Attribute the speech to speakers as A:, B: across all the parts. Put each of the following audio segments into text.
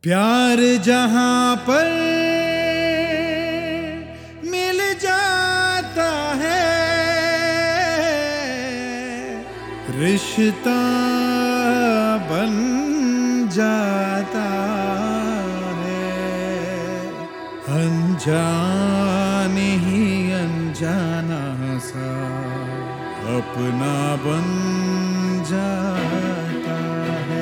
A: प्यार जहां पर मिल जाता है, रिश्ता बन जाता है। अनजाने ही अनजाना सा अपना बन जाता है।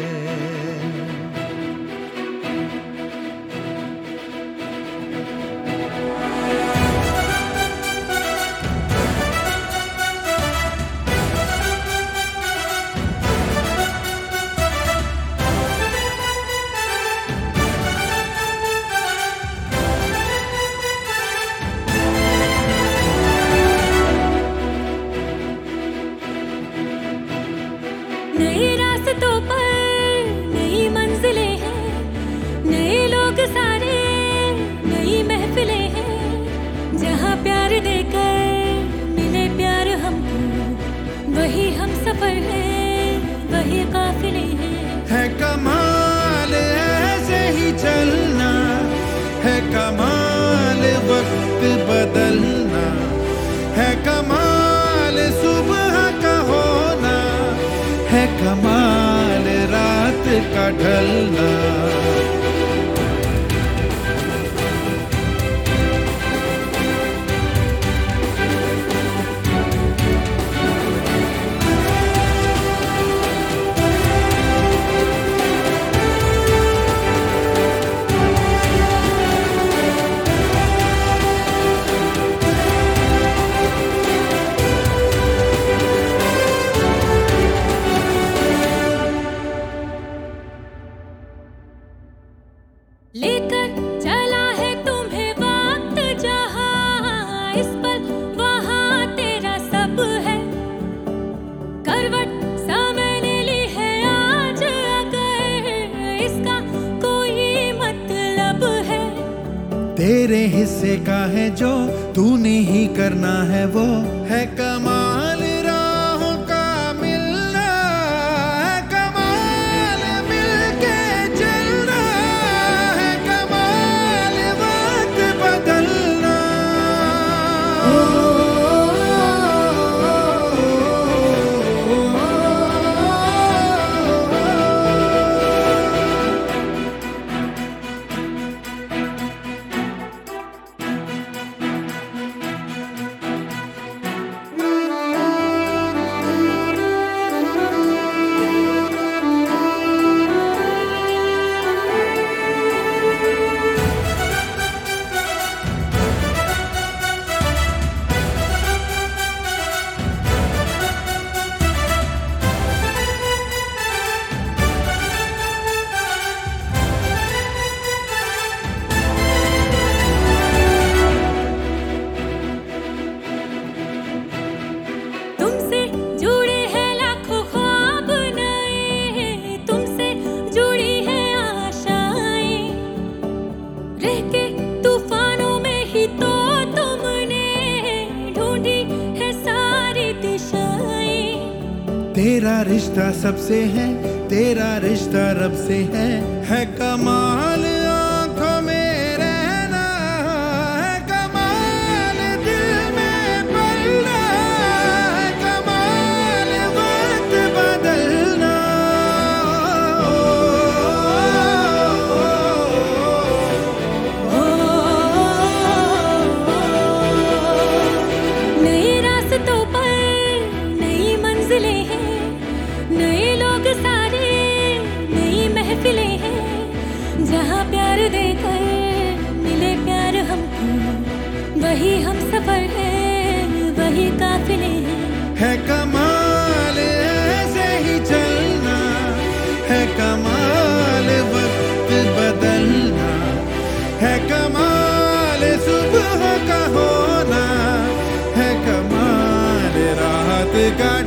B: नए रास्तों पर नई मंजिलें हैं, नए लोग सारे नई महफिलें हैं। जहाँ प्यार देकर मिले प्यार हमको, वही हम सफर है, वही काफिले हैं।
A: है कमाल ऐसे ही चलना, है कमाल वक्त बदलना, है कमाल सुबह का होना, है कमाल रात का ढलना।
B: लेकर चला है तुम्हें वक्त जहाँ, इस पल वहाँ तेरा सब है। करवट समय ने ली है आज, अगर इसका कोई मतलब है।
A: तेरे हिस्से का है जो तूने ही करना है, वो है कमाल राहों का मिलना, है कमाल मिलके चलना, है कमाल वक्त बदलना।
B: तुमसे जुड़े हैं लाखों ख्वाब नए, तुमसे जुड़ी है आशाएं। रह के तूफानों में ही तो तुमने ढूंढी है सारी दिशाएं।
A: तेरा रिश्ता सबसे है, तेरा रिश्ता रब से है कमाल आंखों में रहना, है कमाल दिल में पलना, है कमाल वक्त बदलना।
B: नए रास्तों पर नई मंजिलें हैं, नए लोग सारे नई महफिलें हैं। जहाँ प्यार देकर मिले प्यार हमको, वही हम सफर है, वही काफिले हैं।
A: है कमाल ऐसे ही चलना, है कमाल वक्त बदलना, है कमाल सुबह का होना, है कमाल रात का